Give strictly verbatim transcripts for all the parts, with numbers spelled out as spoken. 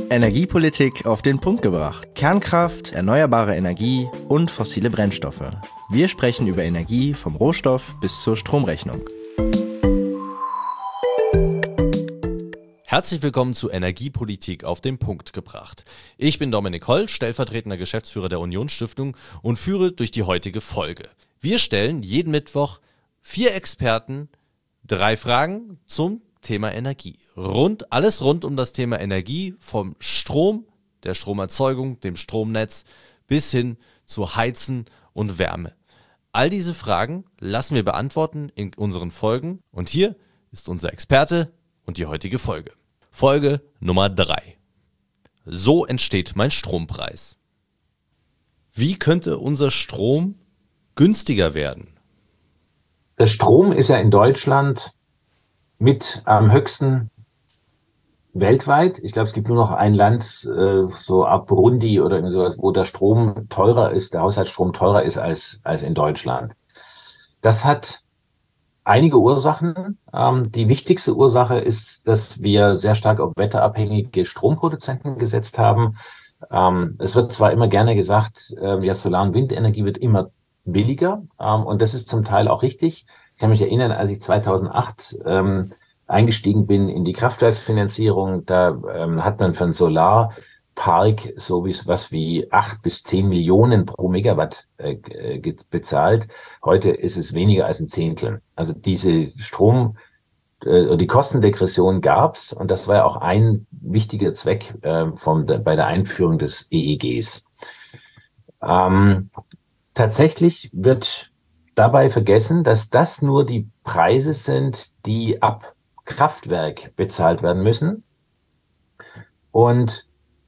Energiepolitik auf den Punkt gebracht. Kernkraft, erneuerbare Energie und fossile Brennstoffe. Wir sprechen über Energie vom Rohstoff bis zur Stromrechnung. Herzlich willkommen zu Energiepolitik auf den Punkt gebracht. Ich bin Dominik Holl, stellvertretender Geschäftsführer der Unionsstiftung und führe durch die heutige Folge. Wir stellen jeden Mittwoch vier Experten drei Fragen zum Thema Energie. Rund, alles rund um das Thema Energie, vom Strom, der Stromerzeugung, dem Stromnetz bis hin zu Heizen und Wärme. All diese Fragen lassen wir beantworten in unseren Folgen und hier ist unser Experte und die heutige Folge. Folge Nummer drei. So entsteht mein Strompreis. Wie könnte unser Strom günstiger werden? Der Strom ist ja in Deutschland mit am höchsten weltweit. Ich glaube, es gibt nur noch ein Land, äh, so ab Burundi oder irgendwie sowas, wo der Strom teurer ist, der Haushaltsstrom teurer ist als, als in Deutschland. Das hat einige Ursachen. Ähm, die wichtigste Ursache ist, dass wir sehr stark auf wetterabhängige Stromproduzenten gesetzt haben. Ähm, es wird zwar immer gerne gesagt, äh, ja, Solar- und Windenergie wird immer billiger, ähm, und das ist zum Teil auch richtig. Ich kann mich erinnern, als ich zweitausendacht ähm, eingestiegen bin in die Kraftwerksfinanzierung, da ähm, hat man für einen Solarpark so wie was wie acht bis zehn Millionen pro Megawatt äh, bezahlt. Heute ist es weniger als ein Zehntel. Also diese Strom, äh, die Kostendegression gab's, und das war ja auch ein wichtiger Zweck äh, vom, bei der Einführung des E E Gs. Ähm, tatsächlich wird dabei vergessen, dass das nur die Preise sind, die ab Kraftwerk bezahlt werden müssen. Und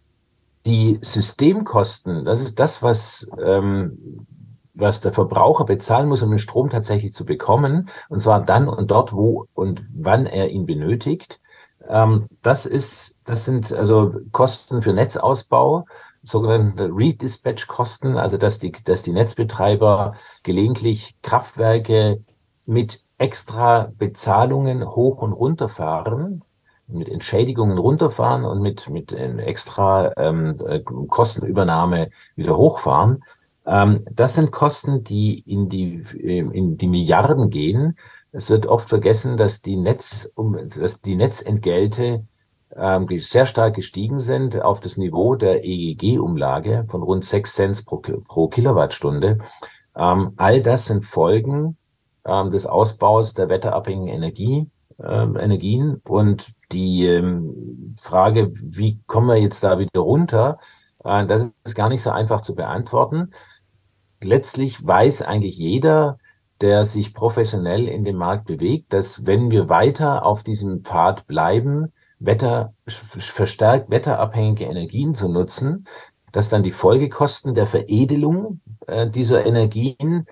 die Systemkosten, das ist das, was, ähm, was der Verbraucher bezahlen muss, um den Strom tatsächlich zu bekommen. Und zwar dann und dort, wo und wann er ihn benötigt. Ähm, das ist, das sind also Kosten für Netzausbau, sogenannte Redispatch-Kosten, also dass die, dass die Netzbetreiber gelegentlich Kraftwerke mit extra Bezahlungen hoch und runter fahren, mit Entschädigungen runterfahren und mit, mit extra ähm, Kostenübernahme wieder hochfahren. Ähm, das sind Kosten, die in die, in die Milliarden gehen. Es wird oft vergessen, dass die Netz, dass die Netzentgelte sehr stark gestiegen sind auf das Niveau der E E G-Umlage von rund sechs Cent pro, pro Kilowattstunde. Ähm, all das sind Folgen ähm, des Ausbaus der wetterabhängigen Energie, ähm, Energien. Und die ähm, Frage, wie kommen wir jetzt da wieder runter, äh, das ist gar nicht so einfach zu beantworten. Letztlich weiß eigentlich jeder, der sich professionell in dem Markt bewegt, dass wenn wir weiter auf diesem Pfad bleiben, Wetter, verstärkt wetterabhängige Energien zu nutzen, dass dann die Folgekosten der Veredelung äh, dieser Energien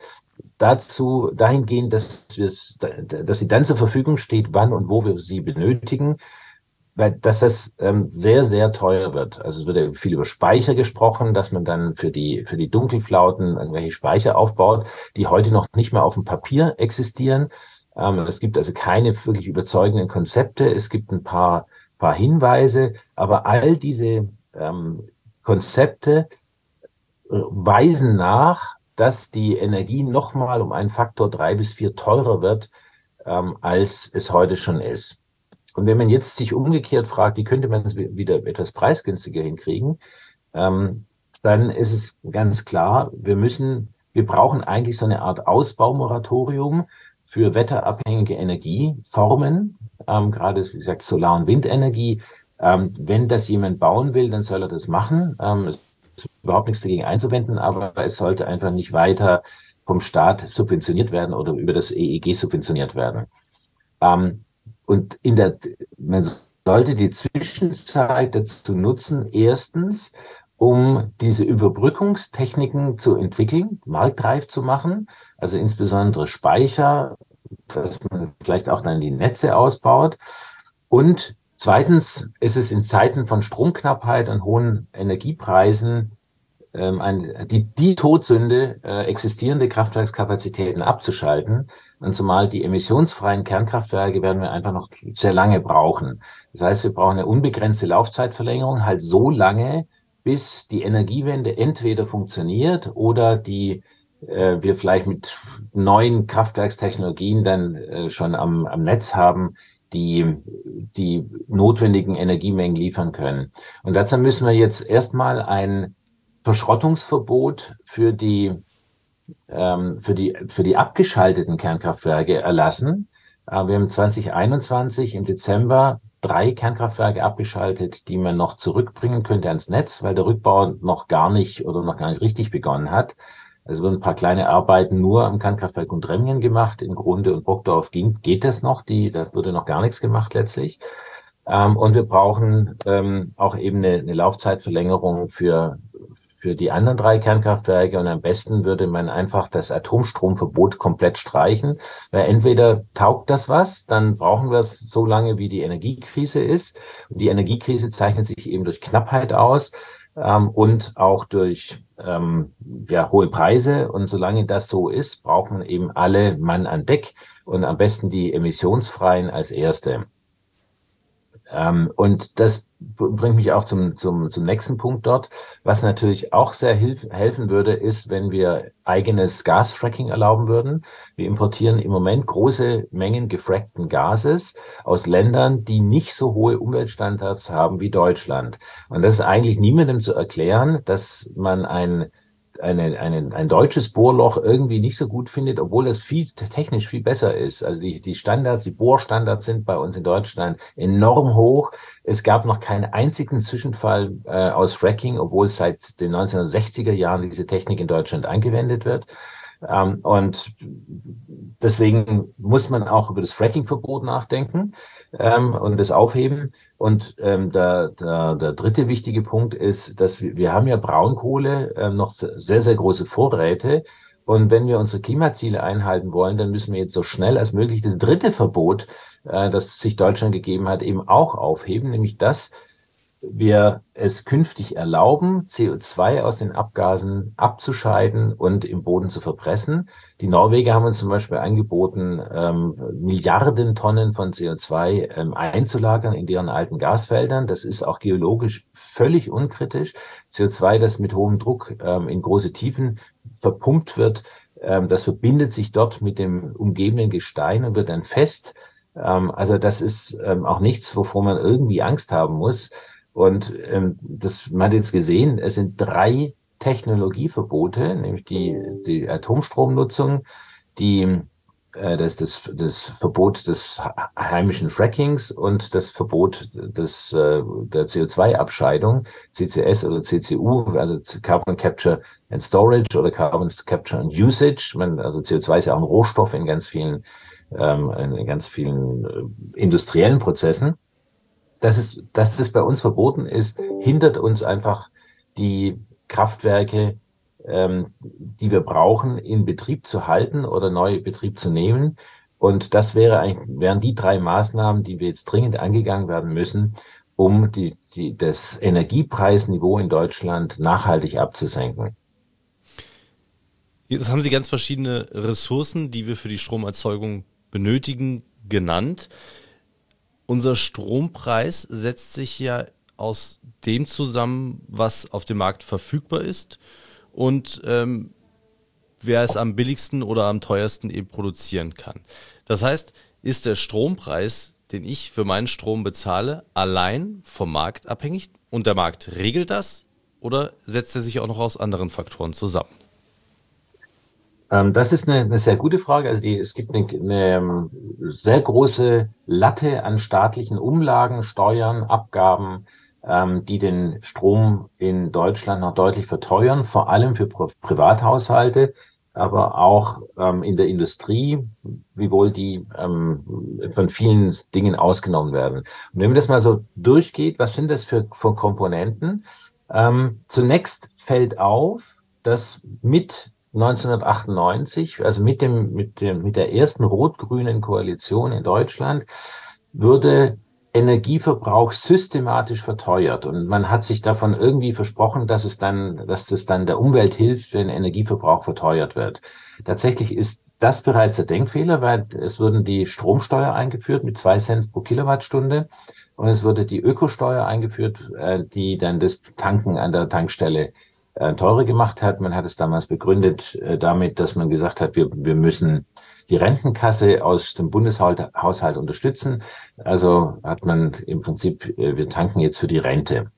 dazu dahin gehen, dass, dass sie dann zur Verfügung steht, wann und wo wir sie benötigen, weil dass das ähm, sehr, sehr teuer wird. Also es wird ja viel über Speicher gesprochen, dass man dann für die für die Dunkelflauten irgendwelche Speicher aufbaut, die heute noch nicht mal auf dem Papier existieren. Ähm, es gibt also keine wirklich überzeugenden Konzepte. Es gibt ein paar paar Hinweise, aber all diese ähm, Konzepte äh, weisen nach, dass die Energie nochmal um einen Faktor drei bis vier teurer wird, ähm, als es heute schon ist. Und wenn man jetzt sich umgekehrt fragt, wie könnte man es wieder etwas preisgünstiger hinkriegen, ähm, dann ist es ganz klar, wir müssen, wir brauchen eigentlich so eine Art Ausbaumoratorium für wetterabhängige Energieformen, ähm, gerade wie gesagt Solar- und Windenergie. Ähm, wenn das jemand bauen will, dann soll er das machen. Ähm, es ist überhaupt nichts dagegen einzuwenden, aber es sollte einfach nicht weiter vom Staat subventioniert werden oder über das E E G subventioniert werden. Ähm, und in der, man sollte die Zwischenzeit dazu nutzen, erstens, um diese Überbrückungstechniken zu entwickeln, marktreif zu machen, also insbesondere Speicher, dass man vielleicht auch dann die Netze ausbaut. Und zweitens ist es in Zeiten von Stromknappheit und hohen Energiepreisen ähm, ein, die, die Todsünde, äh, existierende Kraftwerkskapazitäten abzuschalten, Und zumal die emissionsfreien Kernkraftwerke werden wir einfach noch sehr lange brauchen. Das heißt, wir brauchen eine unbegrenzte Laufzeitverlängerung, halt so lange, bis die Energiewende entweder funktioniert oder die äh, wir vielleicht mit neuen Kraftwerkstechnologien dann äh, schon am, am Netz haben, die die notwendigen Energiemengen liefern können. Und dazu müssen wir jetzt erstmal ein Verschrottungsverbot für die ähm, für die für die abgeschalteten Kernkraftwerke erlassen. Äh, wir haben zwanzig einundzwanzig im Dezember drei Kernkraftwerke abgeschaltet, die man noch zurückbringen könnte ans Netz, weil der Rückbau noch gar nicht oder noch gar nicht richtig begonnen hat. Also wurden ein paar kleine Arbeiten nur am Kernkraftwerk Gundremmingen gemacht. In Grunde und Brockdorf ging, geht das noch. Die, da wurde noch gar nichts gemacht letztlich. Ähm, und wir brauchen ähm, auch eben eine, eine Laufzeitverlängerung für für die anderen drei Kernkraftwerke. Und am besten würde man einfach das Atomstromverbot komplett streichen. Weil entweder taugt das was, dann brauchen wir es so lange, wie die Energiekrise ist. Und die Energiekrise zeichnet sich eben durch Knappheit aus ähm, und auch durch ähm, ja, hohe Preise. Und solange das so ist, braucht man eben alle Mann an Deck und am besten die emissionsfreien als erste. Ähm, und das bringt mich auch zum, zum, zum nächsten Punkt dort. Was natürlich auch sehr hilf, helfen würde, ist, wenn wir eigenes Gasfracking erlauben würden. Wir importieren im Moment große Mengen gefrackten Gases aus Ländern, die nicht so hohe Umweltstandards haben wie Deutschland. Und das ist eigentlich niemandem zu erklären, dass man ein Eine, eine, ein deutsches Bohrloch irgendwie nicht so gut findet, obwohl es viel technisch viel besser ist. Also die, die Standards, die Bohrstandards sind bei uns in Deutschland enorm hoch. Es gab noch keinen einzigen Zwischenfall äh, aus Fracking, obwohl seit den neunzehnhundertsechziger Jahren diese Technik in Deutschland angewendet wird. Ähm, und deswegen muss man auch über das Fracking-Verbot nachdenken ähm, und das aufheben. Und ähm, der, der, der dritte wichtige Punkt ist, dass wir, wir haben ja Braunkohle äh, noch sehr, sehr große Vorräte. Und wenn wir unsere Klimaziele einhalten wollen, dann müssen wir jetzt so schnell als möglich das dritte Verbot, äh, das sich Deutschland gegeben hat, eben auch aufheben, nämlich das, wir es künftig erlauben, C O zwei aus den Abgasen abzuscheiden und im Boden zu verpressen. Die Norweger haben uns zum Beispiel angeboten, ähm, Milliarden Tonnen von C O zwei ähm, einzulagern in deren alten Gasfeldern. Das ist auch geologisch völlig unkritisch. C O zwei, das mit hohem Druck ähm, in große Tiefen verpumpt wird, ähm, das verbindet sich dort mit dem umgebenden Gestein und wird dann fest. Ähm, also das ist ähm, auch nichts, wovor man irgendwie Angst haben muss. Und ähm, das, man hat jetzt gesehen, es sind drei Technologieverbote, nämlich die, die Atomstromnutzung, die, äh, das, das, das Verbot des heimischen Frackings und das Verbot des, äh, der C O zwei Abscheidung, C C S oder C C U, also Carbon Capture and Storage oder Carbon Capture and Usage. Man, also C O zwei ist ja auch ein Rohstoff in ganz vielen, ähm, in ganz vielen äh, industriellen Prozessen. Dass es, dass es bei uns verboten ist, hindert uns einfach, die Kraftwerke, ähm, die wir brauchen, in Betrieb zu halten oder neu in Betrieb zu nehmen. Und das wäre eigentlich, wären die drei Maßnahmen, die wir jetzt dringend angegangen werden müssen, um die, die, das Energiepreisniveau in Deutschland nachhaltig abzusenken. Jetzt haben Sie ganz verschiedene Ressourcen, die wir für die Stromerzeugung benötigen, genannt. Unser Strompreis setzt sich ja aus dem zusammen, was auf dem Markt verfügbar ist und ähm, wer es am billigsten oder am teuersten eben produzieren kann. Das heißt, ist der Strompreis, den ich für meinen Strom bezahle, allein vom Markt abhängig und der Markt regelt das oder setzt er sich auch noch aus anderen Faktoren zusammen? Das ist eine, eine sehr gute Frage. Also die, es gibt eine, eine sehr große Latte an staatlichen Umlagen, Steuern, Abgaben, ähm, die den Strom in Deutschland noch deutlich verteuern, vor allem für Pri- Privathaushalte, aber auch ähm, in der Industrie, wiewohl die ähm, von vielen Dingen ausgenommen werden. Und wenn man das mal so durchgeht, was sind das für, für Komponenten? Ähm, zunächst fällt auf, dass mit neunzehnhundertachtundneunzig, also mit dem, mit dem, mit der ersten rot-grünen Koalition in Deutschland, würde Energieverbrauch systematisch verteuert. Und man hat sich davon irgendwie versprochen, dass es dann, dass das dann der Umwelt hilft, wenn Energieverbrauch verteuert wird. Tatsächlich ist das bereits der Denkfehler, weil es wurden die Stromsteuer eingeführt mit zwei Cent pro Kilowattstunde und es wurde die Ökosteuer eingeführt, die dann das Tanken an der Tankstelle teurer gemacht hat. Man hat es damals begründet damit, dass man gesagt hat, wir, wir müssen die Rentenkasse aus dem Bundeshaushalt unterstützen. Also hat man im Prinzip, wir tanken jetzt für die Rente.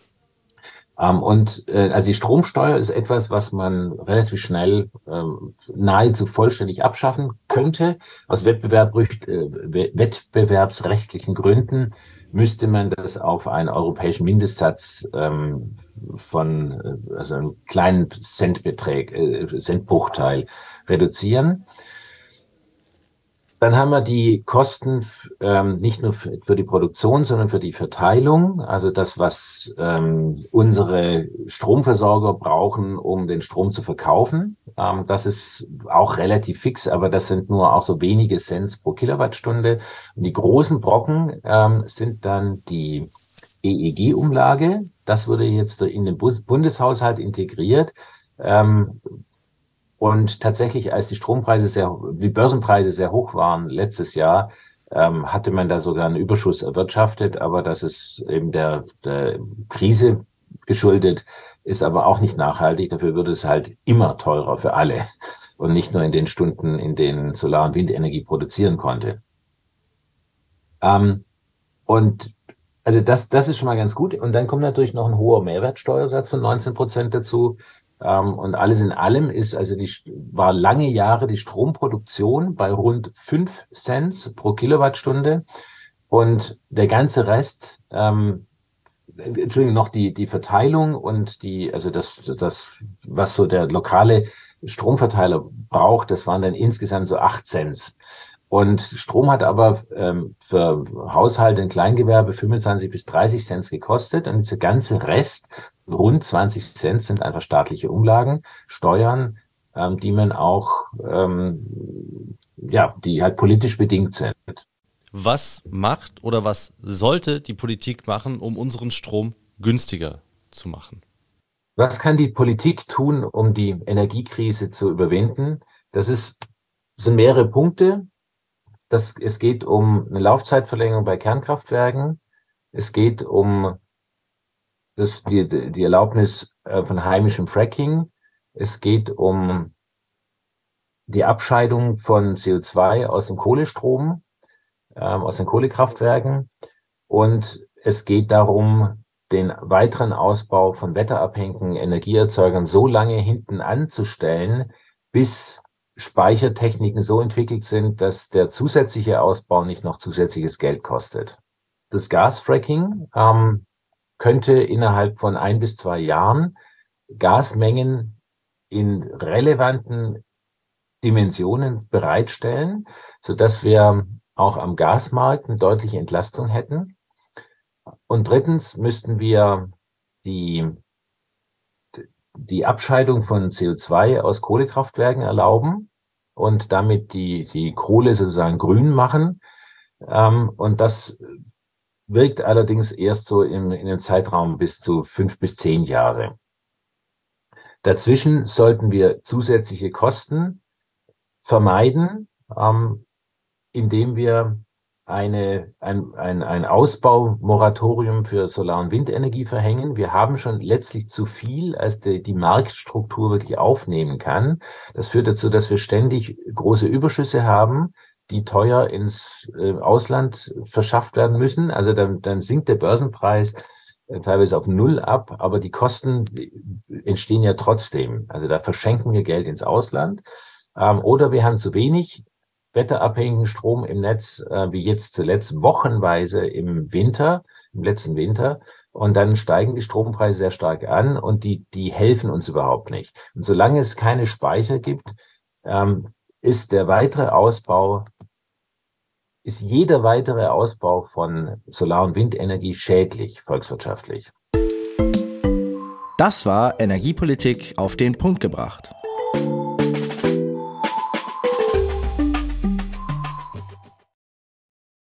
Und also die Stromsteuer ist etwas, was man relativ schnell nahezu vollständig abschaffen könnte. Aus Wettbewerb, wettbewerbsrechtlichen Gründen müsste man das auf einen europäischen Mindestsatz ähm, von also einem kleinen Centbeträg, äh, Centbruchteil reduzieren. Dann haben wir die Kosten ähm, nicht nur für, für die Produktion, sondern für die Verteilung. Also das, was ähm, unsere Stromversorger brauchen, um den Strom zu verkaufen. Ähm, das ist auch relativ fix, aber das sind nur auch so wenige Cents pro Kilowattstunde. Und die großen Brocken ähm, sind dann die E E G-Umlage. Das wurde jetzt in den Bundeshaushalt integriert. Ähm, Und tatsächlich, als die Strompreise sehr, die Börsenpreise sehr hoch waren letztes Jahr, ähm, hatte man da sogar einen Überschuss erwirtschaftet, aber das ist eben der, der Krise geschuldet, ist aber auch nicht nachhaltig. Dafür würde es halt immer teurer für alle und nicht nur in den Stunden, in denen Solar- und Windenergie produzieren konnte. Ähm, und also das, das ist schon mal ganz gut. Und dann kommt natürlich noch ein hoher Mehrwertsteuersatz von neunzehn Prozent dazu. Um, und alles in allem ist also die, war lange Jahre die Stromproduktion bei rund fünf Cent pro Kilowattstunde und der ganze Rest, ähm, Entschuldigung, noch die, die Verteilung und die, also das, das, was so der lokale Stromverteiler braucht, das waren dann insgesamt so acht Cent. Und Strom hat aber ähm, für Haushalte und Kleingewerbe fünfundzwanzig bis dreißig Cent gekostet und dieser ganze Rest, rund zwanzig Cent, sind einfach staatliche Umlagen, Steuern, ähm, die man auch, ähm, ja, die halt politisch bedingt sind. Was macht oder was sollte die Politik machen, um unseren Strom günstiger zu machen? Was kann die Politik tun, um die Energiekrise zu überwinden? Das ist, sind mehrere Punkte. Das, es geht um eine Laufzeitverlängerung bei Kernkraftwerken. Es geht um das, die, die Erlaubnis von heimischem Fracking. Es geht um die Abscheidung von C O zwei aus dem Kohlestrom, äh, aus den Kohlekraftwerken. Und es geht darum, den weiteren Ausbau von wetterabhängigen Energieerzeugern so lange hinten anzustellen, bis Speichertechniken so entwickelt sind, dass der zusätzliche Ausbau nicht noch zusätzliches Geld kostet. Das Gasfracking ähm, könnte innerhalb von ein bis zwei Jahren Gasmengen in relevanten Dimensionen bereitstellen, sodass wir auch am Gasmarkt eine deutliche Entlastung hätten. Und drittens müssten wir die die Abscheidung von C O zwei aus Kohlekraftwerken erlauben und damit die, die Kohle sozusagen grün machen. Ähm, und das wirkt allerdings erst so in, in einem Zeitraum bis zu fünf bis zehn Jahre. Dazwischen sollten wir zusätzliche Kosten vermeiden, ähm, indem wir eine, ein, ein, ein Ausbaumoratorium für Solar- und Windenergie verhängen. Wir haben schon letztlich zu viel, als die, die Marktstruktur wirklich aufnehmen kann. Das führt dazu, dass wir ständig große Überschüsse haben, die teuer ins äh, Ausland verschafft werden müssen. Also dann, dann sinkt der Börsenpreis äh, teilweise auf Null ab, aber die Kosten entstehen ja trotzdem. Also da verschenken wir Geld ins Ausland. Ähm, oder wir haben zu wenig wetterabhängigen Strom im Netz, äh, wie jetzt zuletzt wochenweise im Winter, im letzten Winter. Und dann steigen die Strompreise sehr stark an und die, die helfen uns überhaupt nicht. Und solange es keine Speicher gibt, ähm, ist der weitere Ausbau, ist jeder weitere Ausbau von Solar- und Windenergie schädlich, volkswirtschaftlich. Das war Energiepolitik auf den Punkt gebracht.